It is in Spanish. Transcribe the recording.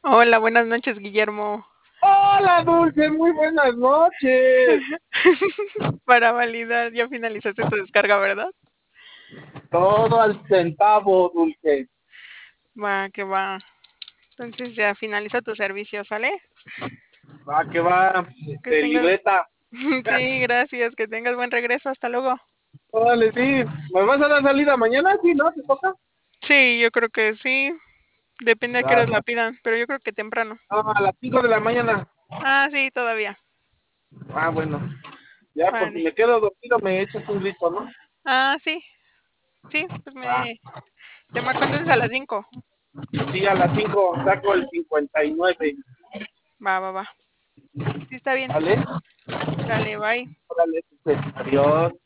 Hola, buenas noches, Guillermo. Hola, Dulce, muy buenas noches. Para validar, ya finalizaste tu descarga, ¿verdad? Todo al centavo, Dulce. Va, que va. Entonces ya finaliza tu servicio, ¿sale? Va que va, Que tengas... libreta. Sí, gracias, que tengas buen regreso. Hasta luego. Órale, sí. ¿Me vas a dar salida mañana? Sí, ¿no? ¿Te toca? Sí, yo creo que sí. Depende a qué horas Ah, la pidan, pero yo creo que temprano. a las 5 de la mañana. Ah, sí, todavía. Ah, bueno. Ya, por si Vale. me quedo dormido, me echas un grito, ¿no? Ah, sí, sí, pues Ah, Te marco entonces a las 5. sí, a las 5 saco el 59. Va, va, va. Sí, está bien. ¿Vale? Sale, bye. Órale, pues, adiós.